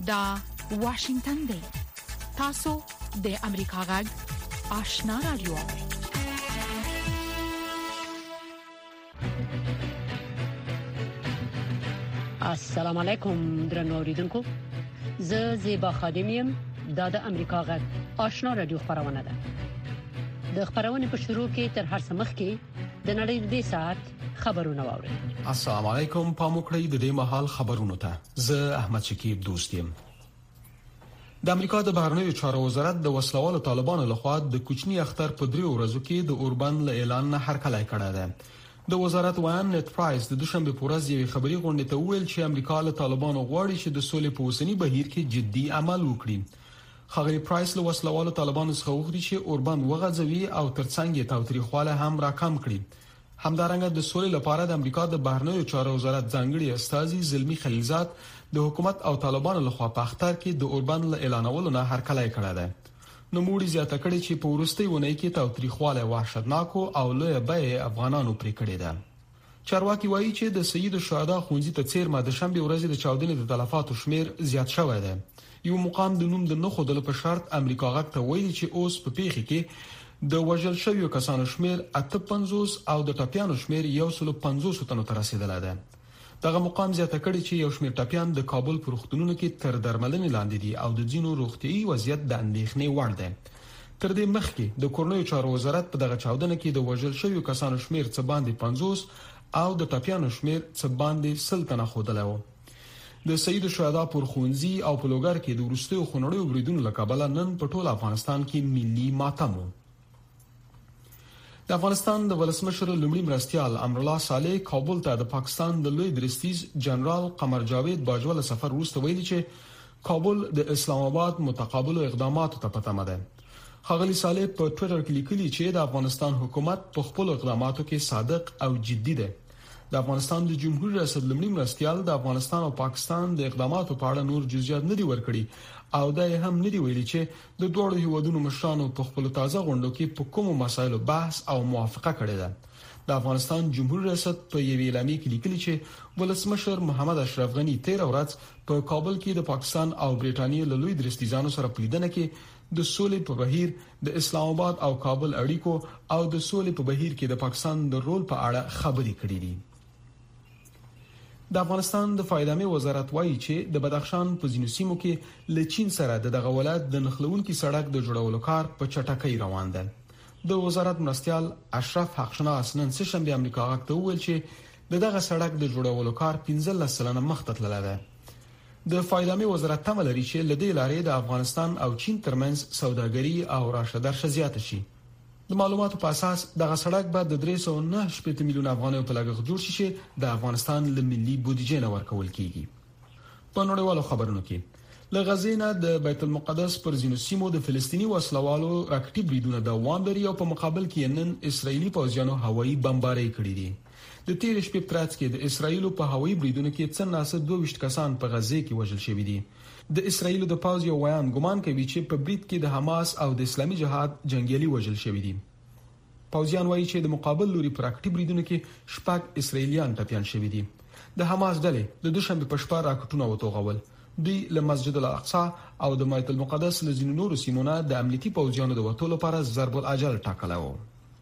دا واشنگتن دی. تاسو د امریکا غږ آشنا رادیو. السلام علیکم درنو اوریدونکو. زه زیبا خادمیم. دا د امریکا غږ آشنا رادیو خبرونه ده. د خبرونه په شروع کې تر هر څه مخکې د نړۍ د ساعت خبرونه واورئ. السلام علیکم. پاموکړی د دې مهال خبرونه ته. زه احمد شکیب دوستیم. د امریکا د بهرنیو چارو وزارت د وسلوالو طالبانو لخوا د کوچنی اختر په 3 ورځو کې د اوربند له اعلان نه هرکلی کړی دی. د وزارت ویان نت پرایس د دوشنبه په ورځ یوې خبري غونډې ته وویل چې امریکا له طالبانو غواړي چې د سولې په اوسنی بهیر کې جدي عمل وکړي. خغلی پرایس له وسلوالو طالبانو څخه وغوښتي چې اوربند وغځوي او ترڅنګ یې تاوتریخواله هم راکم کړي. همدارنګه د سولې لپاره د امریکا د بهرنیو چارو وزارت ځانګړي استازي زلمی خلیلزاد د حکومت او طالبانو لخوا په اختر کې د اوربند له اعلانولو نه هرکلی کړی دی. نو موږ زیاته کړی چې په ورستۍ ونې کې تاوتریخواله وحشتناک او لوی به افغانانو پرې کړی دی. چارواکي وایي چې د سید الشهدا خونځي ته څیرمه د شنبه ورځ د چاودنې د تلفاتو شمیر زیات شوی دی. یو مقام د نوم د نخودلو په شرط امریکا غږ ته ویلي چې اوس په پیښه کې د وژل شویو کسانو شمیر 58 او د ټپیانو شمیر 150 تنو ته رسیدلی دی. دغه مقام زیاته کړی چې یو شمیر ټپیان د کابل پر روغتونونو کې تر درملنې لاندې دي او د ځینو روغتيایي وضعیت د اندېښنې وړ دی. تر دې مخکې د کورنیو چارو وزارت په دغه چاودنه کې د وژل شویو کسانو شمیر څه باندې 50 او د ټپیانو شمیر څه باندې 100 تنه ښودلی و. د سید الشهدا پر خونځي او په لوګر کې د وروستیو خونړیو بریدونو له کبله نن په ټول افغانستان کې ملي ماتم و. د افغانستان د ولسمشر لومړي مرستيال امرالله صالح کابل ته د پاکستان د لوی درستیز جنرال قمر جاوید باجوړ سفر وروسته ویلي چې کابل د اسلام آباد متقابل اقداماتو ته پتمه ده. خغلی صالح په ټوئیټر کې لیکلي چې د افغانستان حکومت په خپل اقداماتو کې صادق او جدي ده. د افغانستان د جمهور رئیس لومړي مرستيال د افغانستان او پاکستان د اقداماتو په اړه نور جزئیات نه دي ورکړي او دا هم نه دی ویلي چې د دوه هیوادونو مشرانو په خپل تازه غونډو کې په کومو مسایلو بحث او موافقه کړې ده. د افغانستان جمهور رئیس په یوې اعلامیه کې لیکلي چې ولسمشر محمد اشرف غنی 13 ورځ په کابل کې د پاکستان او برېټانیا له لوی درستیزانو سره پلیدنه کې د سولې په بهیر د اسلام آباد او کابل اړیکو او د سولې په بهیر کې د پاکستان د رول په اړه خبرې کړې دي. د افغانستان د فایدامي وزارت وایي چې د بدخشان په ځینو سیمو کې له چین سره دغه ولایت د نخلونکي سړک د جوړولو کار په چټکۍ روان دی. د وزارت مرستيال اشرف حقشناس نن سهشنبه امریکا غږ ته وویل چې دغه سړک د جوړولو کار 15 سلنه مخته تللی دی. د فایدامي وزارت تمه لري چې لدې لارې د افغانستان او چین ترمنځ سوداګري او راشدارشه زیاته شي. د معلوماتو په اساس دغه سړک به د 309 میلیون افغانیو په لګښت جوړ شي چې د افغانستان له ملي بودیجې نه ورکول کیږي. په نړیوالو خبرونو کې له غزې نه د بیت المقدس پر ځینو سیمو د فلسطینی وسلوالو راکټي بریدونه دوام لري او په مقابل کې نن اسرایلی پوځیانو هوایي بمبارۍ کړې دي. د تیر شپې ترڅ کې د اسرایلو په هوایي بریدونو کې څن ناسه 22 کسان په غزې کې وژل شوي دي. د اسرایلو د پوځ یو ویان ګمان کوي چې په برید کې د حماس او د اسلامي جهاد جنگیالي وژل شوي دي. پوځیان وایي چې د مقابل لوري پر راکټي بریدونو کې شپږ اسرایلیان ټپيان شوي دي. د حماس ډلې د دوشنبه په شپه راکټونه وتوغول. دوی له مسجد الاقصی او د بیت المقدس له ځینو نورو سیمونو د امنیتي پوځیانو د وټولو لپاره ضرب الاجل ټاکلی و.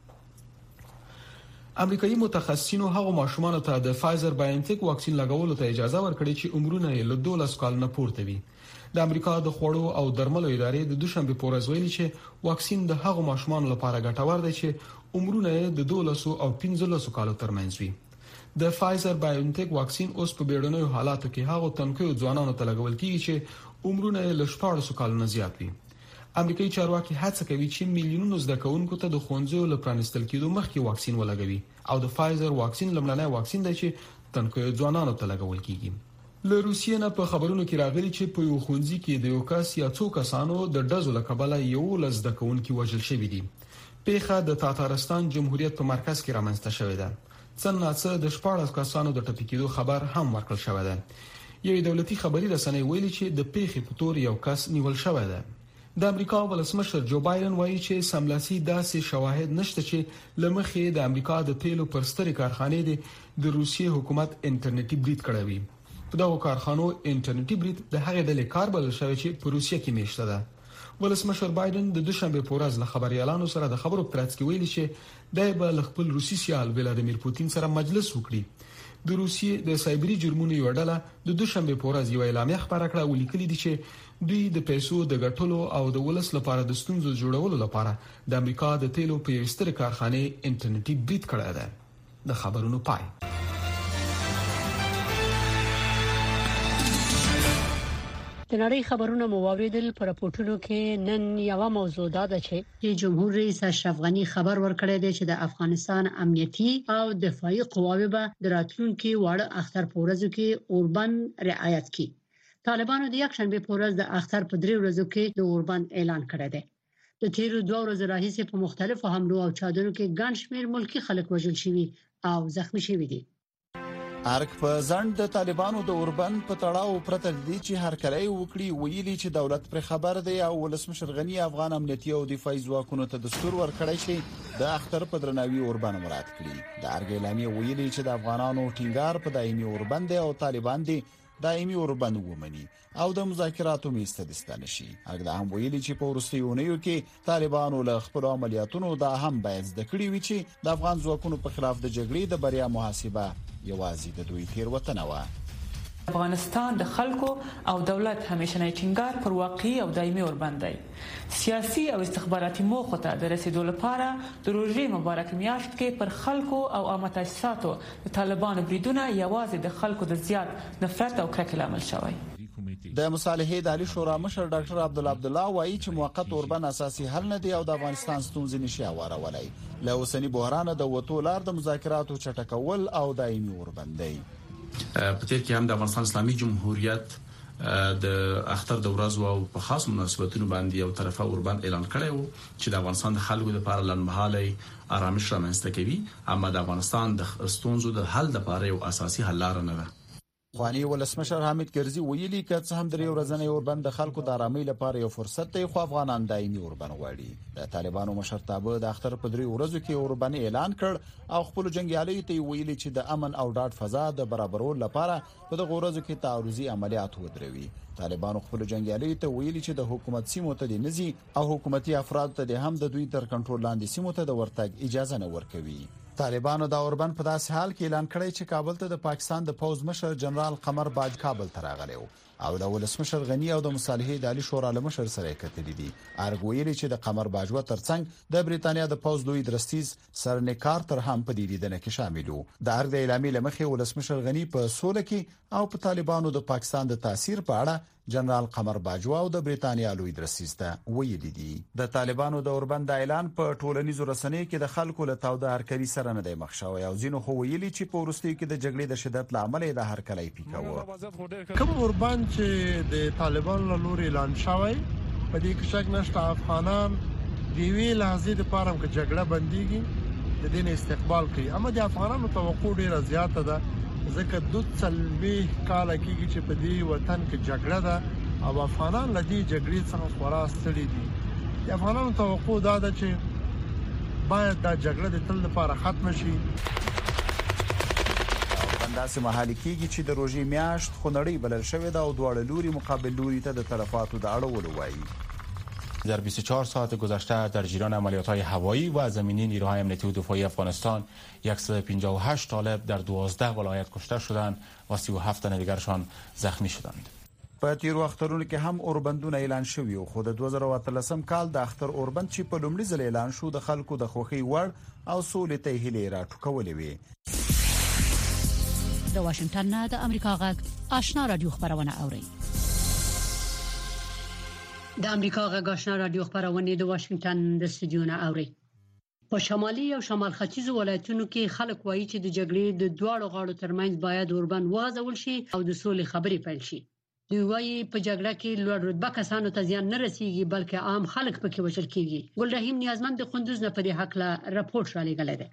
امریکایي متخصصینو هغو ماشومانو ته د فایزر بایونټیک واکسین لګولو ته اجازه ورکړې چې عمرونه یې له 12 کال نه پورته وي. د امریکا د خوړو او درملو ادارې د دوشنبه په ورځ ویلي چې واکسین د هغو ماشومانو لپاره ګټور دی چې عمرونه یې د 12 او 15 کالو ترمنځ وي. د فایزر بایونټیک واکسین اوس په بیړنیو حالاتو کې هغو تنکیو ځوانانو ته لګول کیږي چې عمرونه یې له 14 کالو نه زیات وي. امریکایي چارواکي هڅه کوي چې میلیونونو زده کوونکو ته د ښوونځیو له پرانستل کېدو مخکې واکسین ولګوي او د فایزر واکسین لومړنی واکسین دی چې تنکیو ځوانانو ته لګول کیږي. له روسیې نه په خبرونو کې راغلي چې په یو ښوونځي کې د یو کس یا څو کسانو د ډزو له کبله یو زده کوونکي وژل شوي دي. پیښه د تاتارستان جمهوریت په مرکز کې رامنځته شوې ده. څنګه د 14 کسانو د ټپي کېدو خبر هم ورکړل شوی دی. یو دولتي خبري رسنۍ ویلي چې د پیښې په تور یو کس نیول شوی دی. د امریکا ولسمشر جو بایدن وایي چې سملاسي داسې شواهد نشته چې لمخې د امریکا د تیلو پر سترې کارخانې د روسیې حکومت انټرنیټي برید کړی وي. په دغه کارخانو انټرنیټي برید د هغې ډلې کار بلل شوی چې په روسیه کې میشته ده. ولسمشر بایدن د دوشنبه په ورځ له خبريالانو سره د خبرو پرترڅ کې ویلي چې د به خپل روسي سیال ولادیمیر پوتین سره مجلس وکړي. د روسیې د سایبری جرمونو یو ډله د دوشنبه په ورځ یو اعلامیه خبره کړه ولیکلي دي چې دوی د پیسو د ګټلو او د ولس لپاره د ستونزو جوړولو لپاره د امریکا د تیلو په یو ستر کارخانه انټرنیټي برید کړی دی. د خبرونو پای. د نړۍ خبرونه مو واوریدل. پر راپورټونو کې نن یو موضوع ده چې جمهور رئیس اشرف غنی خبر ورکړی دی چې د افغانستان امنیتي او دفاعي قواوې به د راتلونکي واړه اختر په ورځو کې اوربند رعایت کړي. طالبانو د یکشنبه په ورځ د اختر په 3 ورځو کې د اوربند اعلان کړی دی. د تیرو 2 ورځې راهیسې په مختلفو حملو او چادرونو کې ګڼ شمېر ملکی خلک وژل شوي او زخمی شوي دي. ارګ په ځند د طالبانو د اوربند په تړاو پرته دي چې هر کله وکړي ویلي چې دولت پر خبر دی او ولسمشر غنی افغان امنیتي او دفاعي ځواکونو ته دستور ورکړی شي د اختر په درناوي اوربند مراد کړي. د ارګ اعلامیه ویلي چې د افغانانو ټینګار په دایمي اوربند او طالبان دي دایمي اوربند ومني او د مذاکراتو میسته دستانه شي. هغه هم ویلي چې په ورستیونیو کې طالبانو له خپل عملیاتونو دا هم باید د کړي وي چې د افغان ځواکونو په خلاف د جګړې د بریا محاسبه یوازې د دوی تیروتنه و. افغانستان د خلکو او دولت همیشنی ټینګار پر واقعي او دایمي اوربند دی. سیاسي او استخباراتي موخو ته د رسیدو لپاره د روژې مبارک میاشت کې پر خلکو او عامه تاسیساتو د طالبانو بریدونه یوازې د خلکو د زیات نفرت او کرکې لامل شوی. د مصالحې د عالی شورا مشر ډاکټر عبدالله وایي چې موقت اوربند اساسي حل نه دی او د افغانستان ستونزې نشي اوارولی. له اوسنی بحران د وټو لار د مذاکراتو چټکول او دایمي اوربند دی. په تیر کې هم د افغانستان اسلامي جمهوریت د اختر د ورځو او په خاص مناسبتونو باندې یو طرفه اوربند اعلان کړی و چې د افغانستان د خلکو لپاره لنډمهاله آرامش رامنځته کوي، اما د افغانستان د ستونزو د حل لپاره یو اساسي حل لار نه ده. خوانی ولسمشر حامد کرزي ویلي چې څه هم د ورځنی اوربند د خلکو د آرامۍ لپاره یو فرصت دی، خو افغانان دایمي اوربند غواړي. د طالبانو مشرتابه د اختر په 3 ورځو کې اوربند اعلان کړ او خپل جنگیالیو ته ویلي چې د امن او ډاډ فضا د برابرولو لپاره په دغه ورځو کې تعرضي عملیات ودروي. طالبانو خپل جنگیالیو ته ویلي چې د حکومت سیمو ته د نزي او حکومتي افراد ته هم د دوی تر کنټرول لاندې سیمو ته د ورتګ اجازه نه ورکوي. طالبانو د اوربند په داسې حال کې اعلان کړی چې کابل ته د پاکستان د پوز مشر جنرال قمر باج کابل ته راغلی او د ولسمشر غنی او د مصالحې د عالی شورا مشر سره کتلې دي. ارګویلی چې د قمر باج و ترڅنګ د بریتانیا د پوز لوی درستیز سر نیکار تر هم په دې لیدنه کې شامل وو. د ارګ د اعلامیې لمخې ولسمشر غنی په سوله کې او په طالبانو د پاکستان د تاثیر په اړه جنرال قمر باجوا او د بریتانیا لوی درستیز ته ویلي دي. د طالبانو د اوربند اعلان په ټولنیزو رسنیو کې د خلکو له تاوده هرکري سره نه دی مخ شوی او ځینو خو ویلي چې په ورستیو کې د جګړې د شدت لامل د هرکلي پیکاوه. کوم اوربند چې د طالبانو له لوري اعلان شوی په دې کې شک نشته افغانان دی وی لحظې د پاره کې جګړه بنديږي د دین استقبال کوي، اما د افغانانو توقع ډیره زیاته ده ځکه 2 کال کېږي چې په دې وطن کې جګړه ده او افغانان له دې جګړې څخه خورا ستړي دي. د افغانانو توقع دا ده چې باید دا جګړه د تل لپاره ختم شي. داسې محل کېږي چې د روژې میاشت خونړۍ بلل شوې ده او دواړه لوري مقابل لوري ته د طرفاتو د اړولو وایي. در 24 ساعت گذشته در جریان عملیات‌های هوایی و زمینی نیروهای امنیتی و دفاعی افغانستان 158 طالب در 12 ولایت کشته شدند و 37 تن دیگرشان زخمی شدند. په تیرو اخترونو کې هم اوربندونه اعلان شوي او خو د 2013 کال د اختر اوربند چې په لومړي ځل اعلان شو د خلکو د خوښۍ وړ او سولې ته هیلې راټوکولې وي. د واشنگټن نه د امریکا غږ آشنا رادیو خبرونه اوري. د امریکا غږ آشنا رادیو خبرونه د واشنگټن د استودیو نه اوري. په شمالي او شمال ختیځ ولایتونو کې خلک وایي چې د جګړې د دواړو غاړو ترمنځ باید اوربند وغځول شي او د سولې خبرې پیل شي. دوی وایي په جګړه کې لوړ رتبه کسانو ته زیان نه رسیږي بلکې عام خلک پکې وژل کیږي. ګل رحیم نیازمند د قندوز نه په دې حق لا راپورټ را لګلې ده.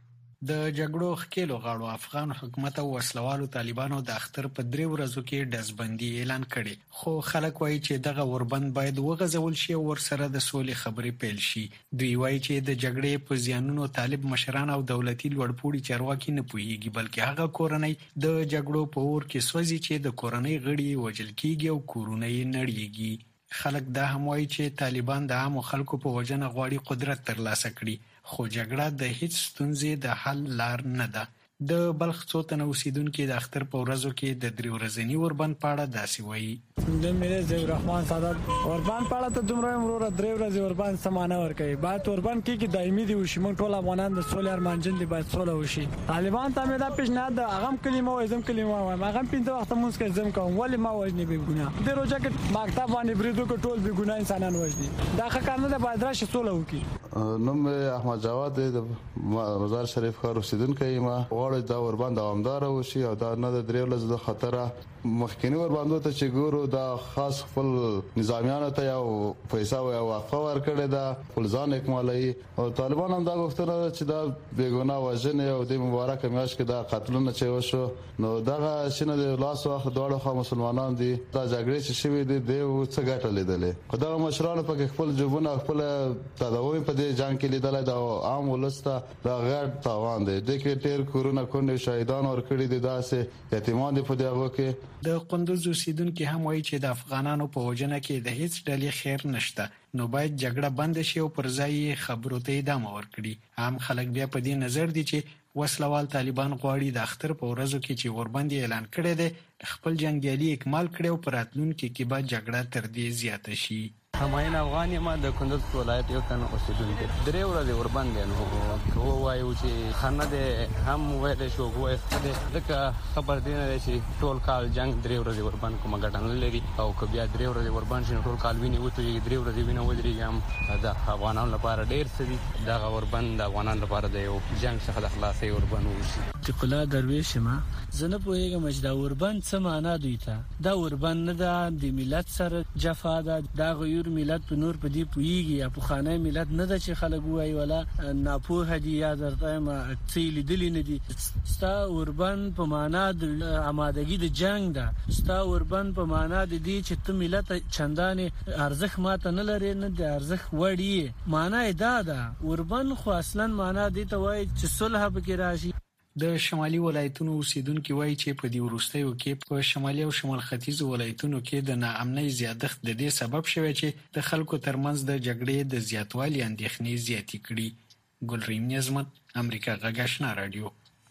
د جګړو ښکېلو غاړو افغان حکومت او وسلوالو طالبانو د اختر په 3 ورځو کې ډزبندي اعلان کړي، خو خلک وایي چې دغه وربند باید وغځول شي او ورسره د سولې خبرې پیل شي. دوی وایي چې د جګړې په زیانونو طالب مشران او دولتي لوړپوړي چارواکي نه پوهیږي، بلکې هغه کورنۍ د جګړو په اور کې سوځي چې د کورنۍ غړي وژل کیږي او کورونه یې نړیږي. خلک دا هم وایي چې طالبان د عامو خلکو په وجنه غواړي قدرت ترلاسه کړي، خو جګړه د هیڅ ستونزې د حل لار نه ده. د بلخ څو تنه اوسیدونکو د اختر په ورځو کې د 3 ورځني وربند په اړه داسې وایي. د مې زوی رحمان سادات وربند په اړه ته دومره مرور 3 ورځې وربند سمانه ور کوي، بعد وربند کې دایمي دی وشي. موږ ټول افغانان د سولې ارمانجن دي، باید سوله وشي. طالبان ته مې دا پیشنهاد د اغم کلمه وای، زم کلمه وای، هغه 5 وخت مونږ کې زم کوم، ولی ما وژنې به ګناه د روزه کې مکتب باندې بریدو کې ټول به ګناه انسانان وژني. دا ښه نه ده، باید راشي سوله وکړي. نوم احمد جواد د مزار شریف ښار اوسیدونکی یم. غواړم دا وربند دوامدار وشي او دا نه د 3 ورځې د خطر مخکینی وربندو ته چې ګورو دا خاص خپل نظامیانو ته یو پیسې او وقفه ورکړې ده، خپل ځان اکمالوي. او طالبان هم دا غوښتنه ده چې دا بیګناه وژنې او د مبارک میاشت کې دا قتلونه چې وشو، نو دغه شنه د لاس واخ دواړه خوا مسلمانان دي، دا جګړې چې شوې دي د څه ګټه لیدلې. خو دغه مشرانو په خپل جوبونه خپل تداوی په دې جنگ کې لیدل، دا عام ولسته دا غیر تاوان دی. د کې ډېر کورونه کونډې شهیدان ورکړي دي، داسې یتیمان دي په دغه کې. د قندوز اوسیدونکو هم وایي چې د افغانانو په وجنه کې د هیڅ ډلې خیر نشته، نو باید جګړه بند شي او پر ځای خبرو ته ادامه ورکړي. عام خلک بیا په دې نظر دي چې وسلوال طالبان غواړي د اختر په ورځو کې چې وربند اعلان کړي دي خپل جنگیالي اکمال کړي او پر راتلونکي کې به جګړه تر دې زیاته شي. هماین افغان یم د کندوز ولایت یو تن اوسیدونکی. 3 ورځې وربند نو وایو چې خنه ده هم وایي شو وایي ځکه خبر دی نه چې ټول کال جنگ 3 ورځې وربند کومه ګټه نه لري، او که بیا 3 ورځې وربند شي ټول کال ویني وته 3 ورځې ویني ودرېږي. هم د افغانانو لپاره ډېر څه دي، دا وربند د افغانانو لپاره د یو جنگ څخه د خلاصي وربند وشي. تقلا درویش ما زنه پوهیږم چې دا وربند څه معنا دوی ته. دا وربند نه ده د ملت سره جفا ده، دا غیر ملت په نور په دې پویږي یا په خانه ملت نه ده چې خلک وایي ولا ناپوه دي یا درته ما څه لیدلی نه دي. ستا وربند په معنا د آمادګي د جنگ ده، ستا وربند په معنا د دې چې ته ملت چندانې ارزښت ماته نه لري، نه د ارزښت وړي. معنا یې دا ده وربند خو اصلا معنا دې ته وایي چې صلح پکې راشي. د شمالي ولایتونو اوسیدونکو وایي چې په دې وروستیو کې په شمالي او شمال ختیځ ولایتونو کې د ناامنۍ زیاتښت د دې سبب شوی چې د خلکو ترمنځ د جګړې د زیاتوالي اندېښنې زیاتې کړي. ګلریم نظمت، امریکا غږ آشنا رادیو.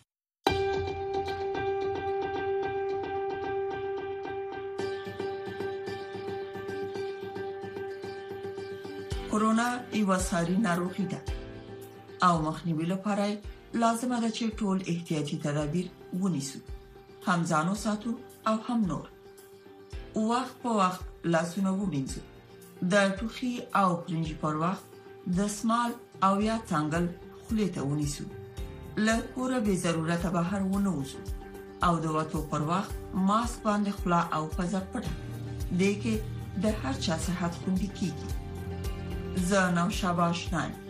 کورونا یو ساري ناروغي ده او مخنیوي لپاره لازمه ده چې ټول احتیاطي تدابیر ونیسو، هم ځانو ساتو او هم نور. وخت په وخت لاسونه ومینځو، د ټوخي او پرنجي پر وخت دستمال او یا څنګل خولې ته ونیسو، له کوره به ضرورت بهر ونه وځو او د وټو پر وخت ماسک باندې خلا او پزه پټه دې کې د هر چا صحت خوندي کیږي. زه نوشابه آشنا یم.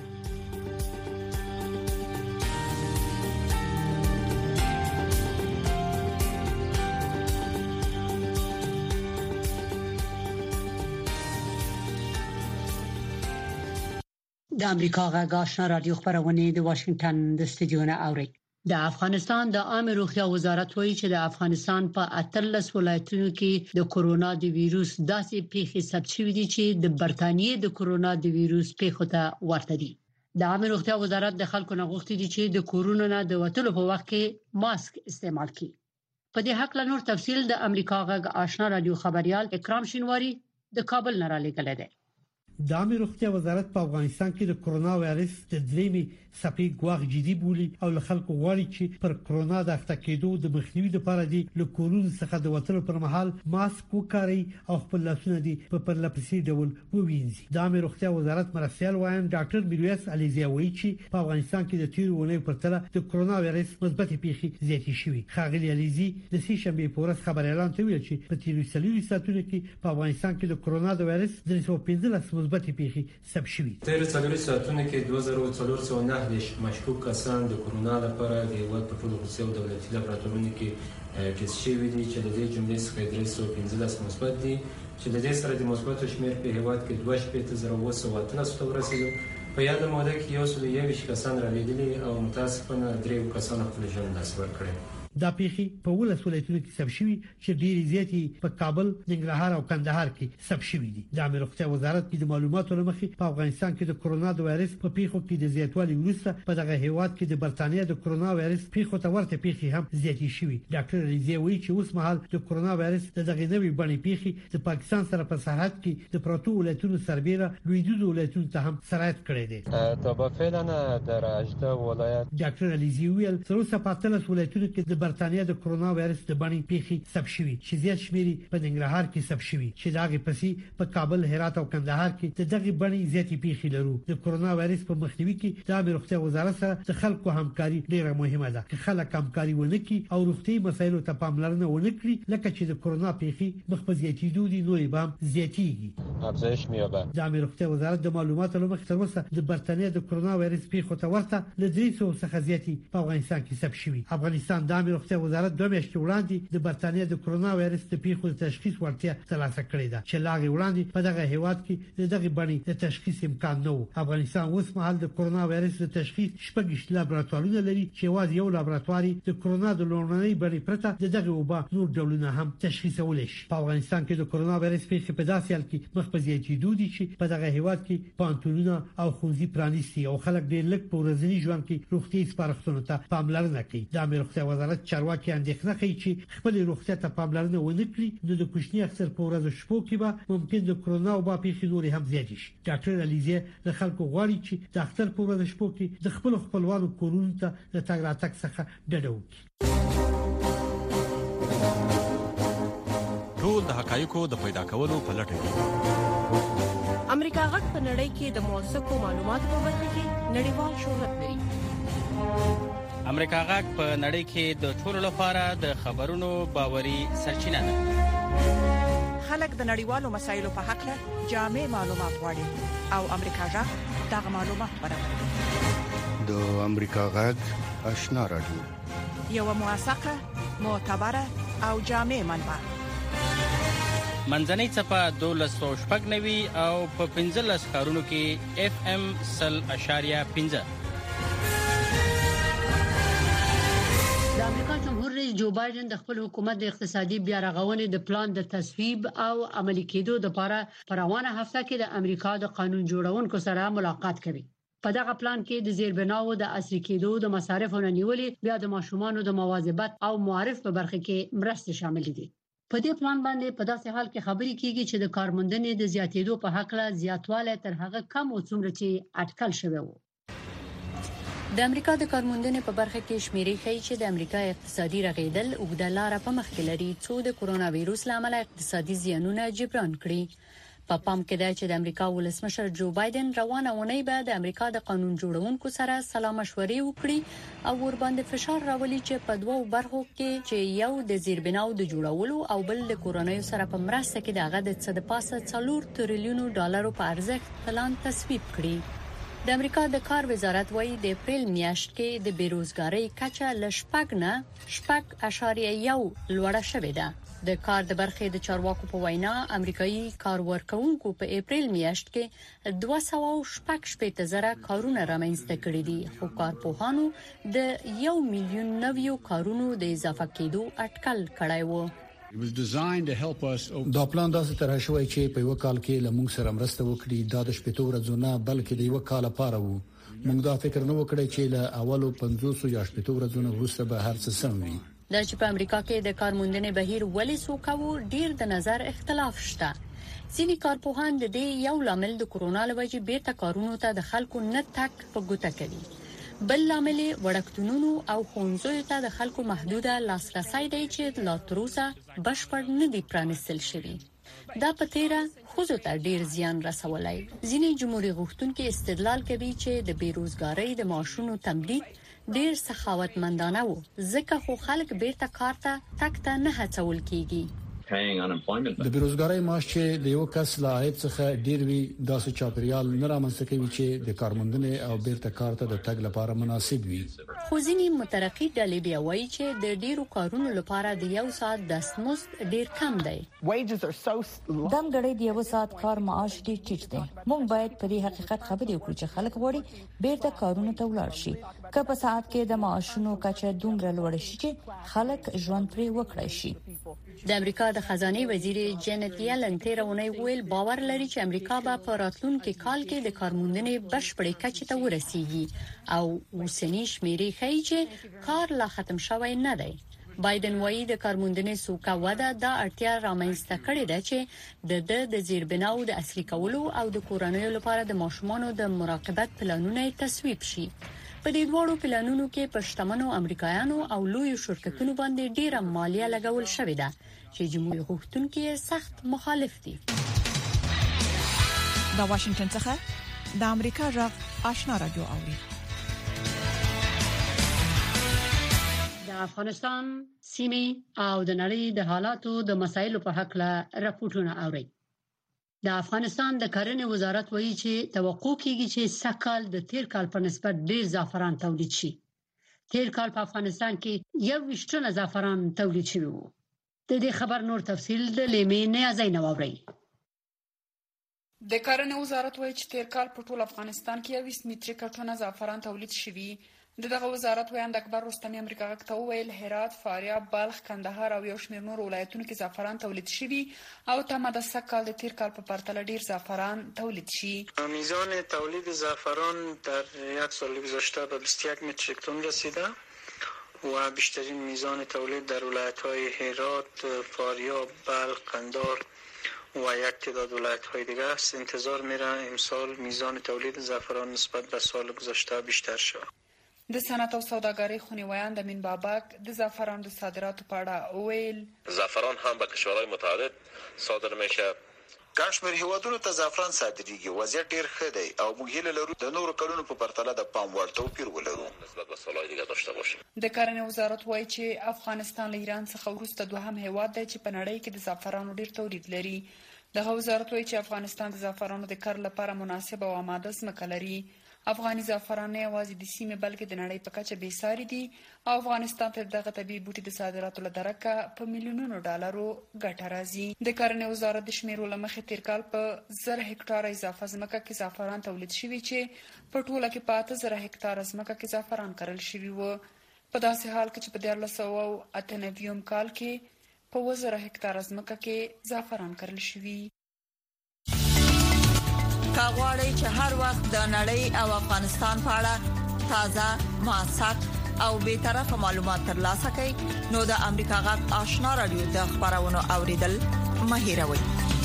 د امریکا غږ آشنا رادیو خبرونه د واشنگټن د استودیو نه اوري. د افغانستان د عامه روغتیا وزارت وایي چې د افغانستان په 13 ولایتونو کې د کورونا د وایروس داسې پیښې ثبت شوې دي چې د برتانیې د کورونا د وایروس پیښو ته ورته دي. د عامه روغتیا وزارت د خلکو نه غوښتي دي چې د کورونا نه د وټلو په وخت کې ماسک استعمال کړي. په دې حق له نور تفصيل د امریکا غږ آشنا رادیو خبريال اکرام شینواری د کابل نه را لېږل دي. د عامه روغتیا وزارت په افغانستان کې د کورونا وایرس د دریمي څپې ګواښ جدي بولي او له خلکو غواړي چې پر کورونا د اخته کېدو د مخنیوي لپاره دي له کورونو څخه د وټلو پر مهال ماسک وکړي او خپل لاسونه دي په پرلپسې ډول ووینځي. د عامه روغتیا وزارت مرستيال وایم ډاکټر میرویس علیزی وایي چې په افغانستان کې د تیر ونې پر تر د کورونا وایرس مثبت پیښې زیاتې شوې. خاغلی علیزی د سې شنبه په ورځ خبر اعلان ته ویل چې په تیر 30 ساعتونو کې په افغانستان کې د کورونا د وایرس 315 مثبت پیښې ثبت شوې. تیر 30 ساعتونو کې 2409 د مشکوک کسان د کورونا لپاره د هیواد په ټولو خصوصي او دولتي لابراتوارونو کې ټیسټ شوي دي چې د دې جملې څخه 315 مثبت دي چې د دې سره د مثبتو شمېر په هیواد کې 2.918 ته ورسېدو. په یاد موده کې 121 کسان رالیدلي او متاسفانه 3 کسان خپل ژوند لاس ورکړي. دا پیخي په ولایتونو کې ثبت شوي چې ډېری زیاتې په کابل، ننګرهار او کندهار کې ثبت شوي دي. د امیر روغتیا وزارت کې د معلوماتو لمخې په افغانستان کې د کرونا د وایرس په پیښو کې د زیاتوالي وروسته په دغه هیواد کې د برتانیا د کرونا وایرس پیښو ته ورته پیښې هم زیاتې شوي. ډاکټر علیزی وایي چې اوس مهال د کرونا وایرس د دغه نوې بڼې پیښې د پاکستان سره په سرحد کې د پروتو ولایتونو سربېره لویدیځو ولایتونو ته هم سرایت کړی دی. تا فعلا در 18 ولایت ډاکټر علیزی ویل تر اوسه په 13 ولایتونو کې د برتانیا د کرونا وایرس د بڼې پیښې ثبت شوي چې زیات شمېر په ننګرهار کې ثبت شوي چې دغه پسې په کابل، هرات او کندهار کې دغه بڼې زیاتې پیښې لرو. د کرونا وایرس په مخنیوي کې د امیر روغتیا وزارت سره د خلکو همکاري ډیره مهمه ده. که خلک همکاري ونه کړي او روغتي مسایلو ته پاملرنه ونه کړي لکه چې د کرونا پیښې مخ په زیاتېدو دي نورې به هم زیاتېږي، افزایش می‌یابد. د امیر روغتیا وزارت د معلوماتو لمخې تر اوسه د برتانیا د کرونا وایرس پیښو ته ورته ل 300 څخه زیاتې په افغانستان کې ثبت شوي. افغانستان د امیر روغتیا وزارت 2 میاشتې وړاندې د برتانیا د کرونا وایرس د پیښو د تشخیص وړتیا ترلاسه کړې ده چې لاغي وړاندې په دغه هیواد کې دغه بڼې د تشخیص امکان نه و. افغانستان اوس مهال د کرونا وایرس د تشخیص 6 لابراتوارونه لري چې واز یو لابراتواري د کرونا د لومړنۍ بڼې پرته دغه وبا نور ډولونه هم تشخیصول شي. په افغانستان کې د کرونا وایرس پیښې په داسې حال کې مخ په زیاتېدو دي چې په دغه هیواد کې پانتونونه او ښوونځي پرانیستي او خلک ډېر لږ په ورځني ژوند کې روغتي سپارښتنو ته پاملرنه کوي. د امیر روغتیا وزارت چارواکي اندېښنه کوي چې خپل روغتیا ته پاملرنه ونه کړي نو د کوچني اکثر په ورځو شپو کې به ممکن د کرونا وبا پیښې نور هم زیات شي. ډاکټر علیزی د خلکو غواړي چې د اختر په ورځ شپو کې د خپل خپلوانو کورونو ته د تګ راتګ څخه ډډه وکړي. ټول د حقایقو د پیدا کولو په لټه کې امریکا غټ په نړۍ کې د موثقو معلوماتو په برخه کې نړیوال شهرت لري. امریکا غاک په نړۍ کې د ټولو لپاره د خبرونو باوري سرچینه ده. خلک د نړیوالو مسایلو په حق له جامع معلومات غواړي او امریکا غاک دغه معلومات برابروي. د امریکا غاک آشنا راډیو یو موثقه، معتبره او جامع منبع. منځنۍ صفه 1290 او په 15 ښارونو کې FM 100.5. د امریکا جمهور رئیس جو بایدن د خپل حکومت د اقتصادي بیا رغونې د پلان د تصویب او عملي کېدو لپاره په روانه هفته کې د امریکا د قانون جوړونکو سره ملاقات کوي. په دغه پلان کې د زیربناو د عصري کېدو، د مصارفو نه نیولې، بیا د ماشومانو د مواظبت او معارف په برخه کې مرستې شامل دي. په دې پلان باندې په داسې حال کې خبرې کیږي چې د کارموندنې د زیاتېدو په حق له زیاتواله تر هغه کم او څومره چې اټکل شوی وو. د امریکا د کارموندنې په برخه کې شمیرې ښیي چې د امریکا اقتصادي رغیدل اوږده لاره په مخ کې لري څو د کرونا وایروس لامل اقتصادي زیانونه جبران کړي. په پام کې ده چې د امریکا ولسمشر جو بایدن روانه اونۍ به د امریکا د قانون جوړونکو سره سلا مشورې وکړي او ورباندې فشار راولي چې په دوو برخو کې چې یو د زیربناو د جوړولو او بل د کورونایي سره په مرسته کې دغه د څه د پاسه 4 تریلیون ډالرو په ارزښت پلان تصویب کړي. د امریکا د کار وزارت وايي د اپریل میاشت کې د بیروزګاری کچه ل 6.1 لوړه شوې ده. د کار د برخې د چارواکو په وینا امریکایي کارورکونکو په اپریل میاشت کې 280,000 کارونه رامنځته کړي دي، خو کارپوهانو د 1 میلیون نویو کارونو د اضافه کېدو اټکل کړی وو. دا پلان داسې طرح شوی چې په یو کال کې لمونږ سره مرسته وکړي. دا د شپږ ورځې نه بلکې د یو کال لپاره وو. موږ دا فکر نه وکړی چې له اولو 500 یا شپږ ورځې وروسته به هر څه سم وي. د چې په امریکا کې د کارموندنې بهیر ولې سوکاو ډیر د نظر اختلاف شته. ځینې کارپوهان د دې یو لامل د کرونا لوجې بیرته کارونو ته د خلکو نه تک په ګوته کوي. بل لامل وړکتونونو او ښوونځیو ته د خلکو محدوده لاسرسي دی چې لا تر اوسه بشپړ نه دی پرانیستل شوی. دا په تیره خوځو ته ډیر زیان رسولای. ځینې جمهوریت غوښتونکو استدلال کوي چې د بیروزګاری د معاشونو تمدید ډیر سخاوتمندانه وو ځکه خو خلک بیرته کار ته تک ته نه هڅول کیږي. د بیروزګارۍ معاش چې د یو کس له عاید څخه ډیر وي داسې چاپیریال نه رامنځته کوي چې د کارموندنې او بیرته کار ته د تګ لپاره مناسب وي. خو ځینې مترقي ډلې بیا وایي چې د ډیرو کارونو لپاره د یو ساعت دستمزد ډیر کم دی. دمګړې د یو ساعت کار معاش ډیر ټیټ دی. موږ باید په دې حقیقت خبرې وکړو چې خلک غواړي بیرته کارونه ته ولاړ شي. که په ساعت کې د معاشونو کچه دومره لوړ شي چې خلک ژوند پرې وکړي شي. د امریکا د خزانه وزیر جنت یلن تیرونی ویل باور لري چې امریکا به په راتلونکي کال کې د کارموندنې بشپړې کچې ته ورسیږي او اوسنی شمیرې ښیي چې کار لا ختم شوی نه دی. بایدن وایي د کارموندنې سوکه وده د اړتیا رامنځته کړې ده چې د زیربناو د اصلي کولو او د کورنیو لپاره د ماشومانو د مراقبت پلانونه تصویب شي. په دې دوړو پلانونو کې پښتمنو امریکایانو او لوی شرکتونو باندې ډیره مالیه لګول شوې ده چې جمهوریت غوښتونکي سخت مخالف دي. د واشنگټن څخه د امریکا غږ آشنا رادیو اوري. د افغانستان سیمې او د نړۍ د حالاتو د مسایلو په حق له راپورټونه اوري. د افغانستان د کرنې وزارت وایي چې توقع کیږي چې سږ د تیر کال په نسبت ډیر زعفران تولید شي. تیر کال په افغانستان کې 21 ټن زعفران تولید شوی وو. د دې خبر نور تفصیل د لیمې نه ازاینه ووري. د کرنې وزارت وایي چې تیر کال په ټول افغانستان کې 20 متریک ټن زعفران تولید شوی. دغه وزارت وایي اکبر رستمی امریکا غږ ته ویل هرات، فاریاب، بلخ، کندهار او یو شمېر نور ولایتونو کې زعفران تولید شوی او تمه ده سږ کال د تیر کال په پرتله ډیر زعفران تولید شي. میزان تولید زعفران در یک سال گذشته به 21 متریک تن رسیده و بیشترین میزان تولید در ولایت‌های هرات، فاریاب، بلخ، قندهار و یک تعداد ولایت‌های دیگر است. انتظار میره امسال میزان تولید زعفران نسبت به سال گذشته بیشتر شود. د صنعت او سوداګرۍ خونیویان د مین بابک د زعفران د صادراتو په اړه ویل زعفران هم به کشورهای متعدد صادر میشه. کشمیر هیوادونو ته زعفران صادریږي. وضعیت ډیر ښه دی او موږ هیله لرو د نورو کلونو په پرتله د پام وړ توپیر ولرو نسبت به سالهای دیگه داشته باشیم. د کرنې وزارت وایي چې افغانستان له ایران څخه وروسته دوهم هیواد دی چې په نړۍ کې د زعفرانو ډیر تولید لري. دغه وزارت وایي چې افغانستان د زعفرانو د کار لپاره مناسب او آماده ځمکه لري. افغاني زعفران نه یوازې د سیمې بلکې د نړۍ په کچه بې ساري دي او افغانستان ته دغه طبيعي بوټي د صادراتو له درکه په میلیونونو ډالرو ګټه راځي. د کرنې وزارت د شمیرو له مخې تیر کال په 1000 هکټار اضافه ځمکه کې زعفران تولید شوی چې په ټوله کې په 8000 هکټار ځمکه کې زعفران کرل شوی و. په داسې حال کې چې په 1998 کال کې په 1000 هکټار ځمکه کې زعفران کرل شوی. کاغوري چې هر وخت د نړۍ او افغانستان په اړه تازه، موثق او به طرفه معلومات ترلاسه کړئ نو د امریکا غږ آشنا رادیو د خبرونو اوریدل مهیروي.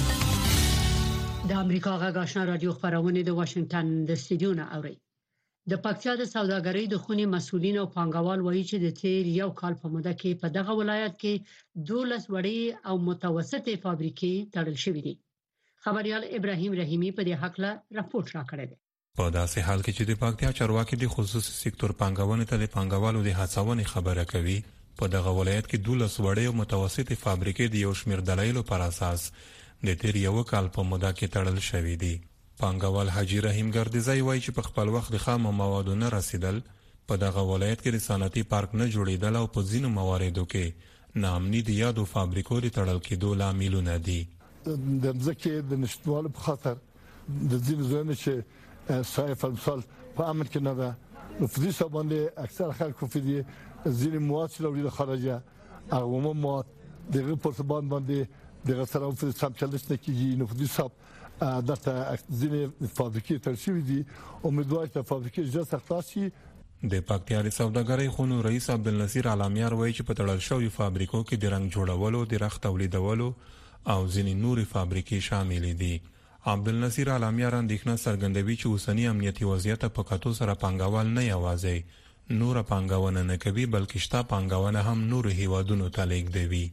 د امریکا غږ آشنا رادیو خبرونه د واشنگټن د استودیو نه اوري. د پکتیا د سوداګرۍ د خونې مسولین او پانګوال وایي چې د تیر یو کال په موده کې په دغه ولایت کې 12 وړې او متوسطې فابریکې تړل شوې دي. خبريال ابراهيم رحيمي په دې حق له راپورټ راکړی دی. په داسې حال کې چې د پکتیا چارواکي د خصوصي سکتور پانګونې ته د پانګوالو د هڅونې خبره کوي، په دغه ولایت کې 12 وړې او متوسطې فابریکې د یو شمېر دلایلو پر اساس د تیر یو کال په موده کې تړل شوې دي. پانګوال حاجی رحیم ګردیزی وایي چې په خپل وخت د خام موادو نه رسیدل، په دغه ولایت کې د صنعتي پارک نه جوړیدل او په ځینو مواردو کې ناامني د یادو فابریکو د تړل کېدو لاملونه دي. د ځکه د نشټوالو په خاطر د ځینو ځایونو چې صایف مثال په امن کې نه ده، نو په دې سبب باندې اکثر خلکو په دې ځینې مواد چې لري د خارجه هغه مواد د ریپورت باندې د غسرو په سم چلش نه کیږي. نو په دې سبب دغه ځینې فابریکې ترشوي دي. امیدوار ته فابریکې ژر خلاص شي. د پکتیا د سوداګرۍ خونو رئیس عبدالنصیر علامیار وایي چې په تړل شوی فابریکو کې د رنګ جوړولو، د رخت تولیدولو او ځینې نورې فابریکې شامل دي. عبدالنصیر علامیار اندېښنه څرګندوي چې اوسنی امنیتي وضعیت په کتو سره پانګوال نه یوازې نور پانګونه نه کوي بلکې شته پانګونه هم نور هیوادونو ته لیږدوي.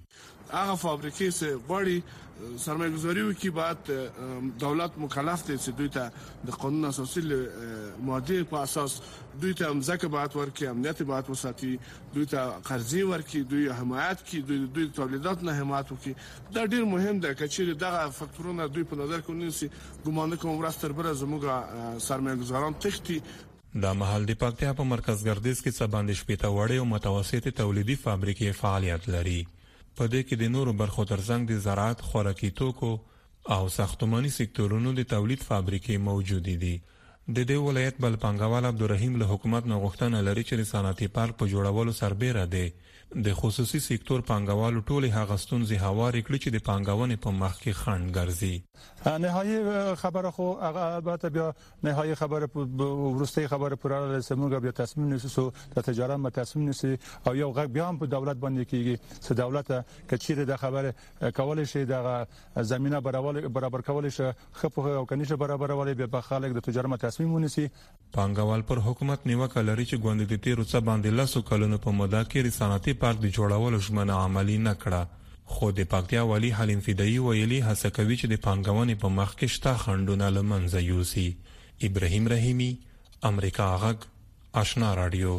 هغه فابریکې سه غوړي سرمایه‌گذاری وکي بعد دولت مکلف دي چې دوی ته د قانون اساسي ماده په اساس دوی ته ځکه بعد ورکي امنیت بعد وساتي دوی ته قرضې ورکي دوی حمایت کوي دوی تولیدات نه حمایت کوي دا ډیر مهم ده چې دغه فاکتورونه دوی په نظر کې ونیسي ګمان کوم ورستر بر زموږه سرمایه‌گذاران تختی دا محل د پکتیا په مرکز ګردیز کې څه باندې شپېته وړې او متوسطې تولیدي فابریکې فعالیت لري. په دې کې د نورو برخو ترڅنګ د زراعت، خوراکي توکو او ساختماني سکتورونو د تولید فابریکې موجودې دي. د دې ولایت بل پانګوال عبدالرحیم له حکومت نه غوښتنه لري چې د صنعتي پارک په جوړولو سربېره دی د خصوصي سکتور پانګوالو ټولې هغه ستونزې هوارې کړي چې د پانګونې په مخ کې خنډ ګرځي. نهایی خبره خو البته بیا نهایی خبره ورسته خبره پر اړه سموږ بیا تصمیم نیسو د تجارت ما تصمیم نیسي او یو غږ بیا هم په دولت باندې کیږي چې دولت کچیره د خبره کول شي د زمينه برابر کول شي خپل او کنيشه برابرول به په خلک د تجارت تصمیم ونیسي. پانګوال پر حکومت نیوکه لري چې ګوند د تیرو څه باندې لاسو کلونو په موده کې صنعتي پارک د جوړولو ژمنه عملی نه کړه. خو د پکتیا والی حلیم فدایی ویلي هڅه کوي چې د پانګونې په مخ کې شته خنډونه له منځه یوسي. ابراهیم رحیمی، امریکا غږ، آشنا رادیو.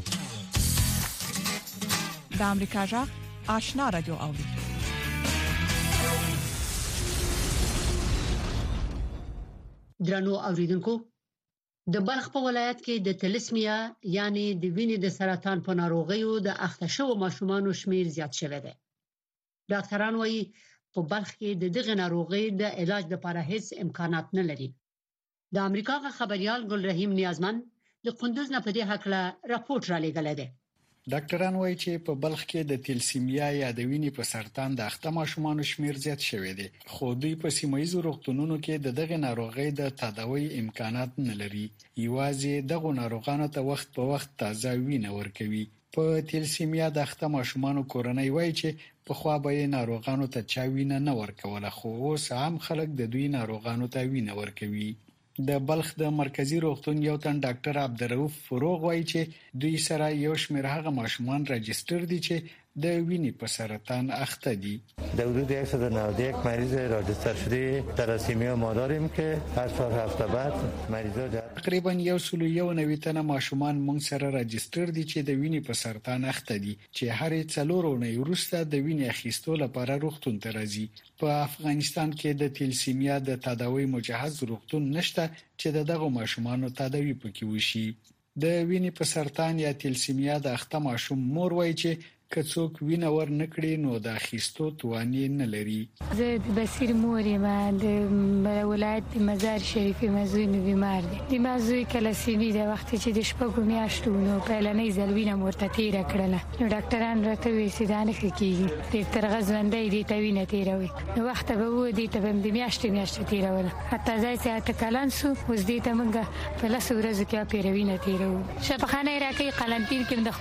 د امریکا غږ آشنا رادیو اوري. درنو اوریدونکو، د بلخ په ولایت کې د تلسمیا یعنی د وینې د سرطان په ناروغیو د اخته شوو ماشومانو شمیر زیات شوی دی. ډاکټران وايي په بلخ کې د دغه ناروغي د علاج لپاره هیڅ امکانات نه لري. د امریکا خبريال ګل رحیم نیازمن د قندوز نه په دې حق له راپورټ را لېږلی دی. ډاکټران وايي چې په بلخ کې د تلسیمیا یا د وینې په سرطان د اخته ماشومانو شمیر زیات شوی دی، خو دوی په سیمایي روغتونونو کې دغه ناروغي د تداوی امکانات نه لري. یوازې دغه ناروغانو ته وخت په وخت تازه وینه ورکوي. په تلسیمیا د اخته ماشومانو کورنۍ وايي چې په خوا به ناروغانو ته چا وینه نه ورکوله، خو اوس عام خلک د دوی ناروغانو ته وینه ورکوي. د بلخ د مرکزی روغتون یو تن ډاکټر عبدالرؤف فروغ وايي چې دوی سره یو شمېر هغه ماشومان راجستر دي چې د وینې په سرطان اخته دي. در حدود 191 مریض راجستر شده تلاسیمیا ما داریم که هر 4 هفته بعد مریضا تقریبا 191 تنه ماشومان مونږ سره راجستر دي چې د وینې په سرطان اخته دي، چې هر 4 اونۍ وروسته د وینې اخیستو لپاره روغتون ته راځي. په افغانستان کې د تلسیمیا د تداوی مجهز روغتون نشته چې دغه ماشومانو تداوی پکې وشي. د وینې په سرطان یا تلسیمیا د اخته ماشوم مور وايي چې که څوک وینه ور نکړي نو د اخیستو توانې نه لري. زه د بصیر مور یم، د ولایت د مزار شریف مزوی بیمار دی. د مزوی کلاسیمی د وخت چې د شپږو میاشتو نو په لنۍ ځلوینه مرته تیر کړله، نو ډاکټران راته وی چې دا نه کیږي، د ترغه ژوندۍ دی ته وینه تیروي. نو وخت به و دي ته د میاشتې تیرول، حتی ځای چې کلان سو اوس دې ته موږ په لاس ورځ کې پیروینه تیرو. شفاخانه راکې قلنطین کې د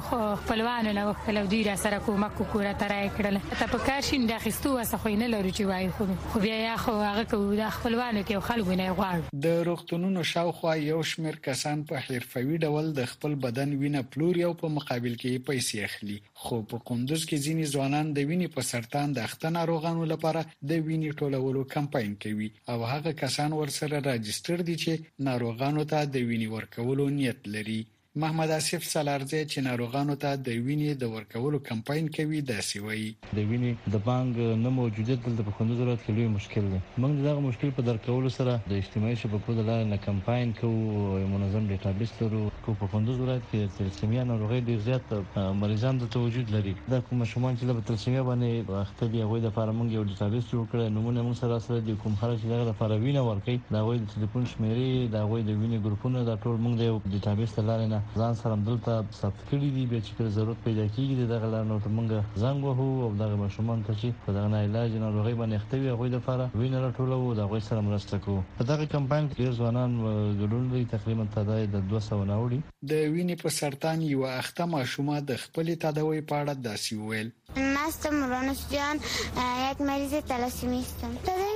خپلوانو نه لو دوی را سره کومک کوره ترای کړل ته په کار شین د اخیستو وسه خو نه لري چې وای خو بیا یا خو هغه کو د خپلوانو کې خلکو نه غواړي. د روغتونونو شاوخوا یو شمېر کسان په حرفوي ډول د خپل بدن وینه پلوري او په مقابل کې پیسې اخلي، خو په کندوز کې ځینې ځوانان د وینې په سرطان د اخته ناروغانو لپاره د وینې ټولولو کمپاین کوي او هغه کسان ورسره راجستر دي چې ناروغانو ته د وینې ورکولو نیت لري. محمد آصف سالارزی چې ناروغانو ته د وینې د ورکولو کمپاین کوي داسې وایي. د وینې د بانک نه موجودیت دلته په کندوز ولایت کې لوی مشکل دی. موږ دغه مشکل په درکولو سره د اجتماعي شبکو د لارې نه کمپاین کوو، منظم ډیټابیس لرو. په کندوز ولایت کې تلسیمیا ناروغي ډیر زیات مریضان د توجود لري. دا کوم ماشومان چې له تلسیمیا باندې اخته دي هغوی د لپاره موږ یو ډیټابیس جوړ کړی، نمونه موږ سره د کوم خلک چې دغه لپاره وینه ورکوي د هغوی د ټلیفون شمیرې، د هغوی د وینې ګروپونه، دا ټول موږ د یو ډیټابیس د لارې نه ځان سره دلته ثبت کړی دي. بیا چې ضرورت پیدا کیږي دغه لار نو موږ زنګ وهو او دغه ماشومان ته چې په دغه علاج ناروغي باندې اخته وي هغوی لپاره وینه راټولو، د هغوی سره مرسته کوو. په دغه کمپاین کې ډېر ځوانان ګډون لري، تقریبا تعداد د 200 نه وړي. د وینې په سرطان یو اخته ماشومه د خپل تداوی په اړه داسې ویل. من اسم رانوش جان، یک مریض تلاسیمی هستم. تداوی ما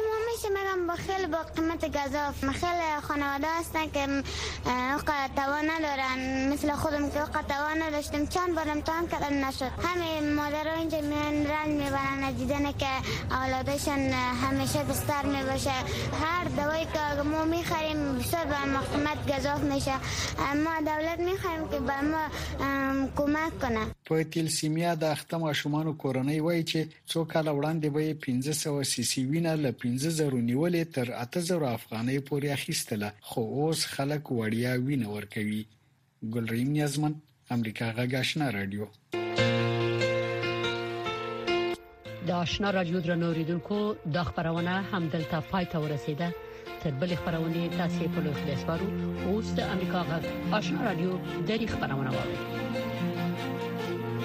همیشه میگم خیلی با قیمت گزاف، خیلی خانواده هستن که توان ندارن مثل خودم که توان نداشتم، چند بار امتحان کردم نشد. همه مادرها اینجا میان رنج میبرن از دیدن که اولادشون همیشه بستر میباشه. هر دوایی که ما میخریم بسیار به ما قیمت گزاف میشه. ما دولت میخوایم که به ما کمک کنه. په تلسیمیا د اخته ماشومانو کورنۍ وایي چې څو کال وړاندې به 1500 سیسی وینه له 15000 نیولې تر 8000 افغانۍ پورې اخیستله، خو اوس خلک وړیا وینه ورکوي. ګلریم نیازمن، امریکا غږ آشنا رادیو. د آشنا رادیو درنو اوریدونکو د خبرونه هم دلته پای ته ورسیده. تر بل خبرونه تاسو په لوخ دسپارو اوس د امریکا غږ آشنا رادیو د خبرونه واورئ.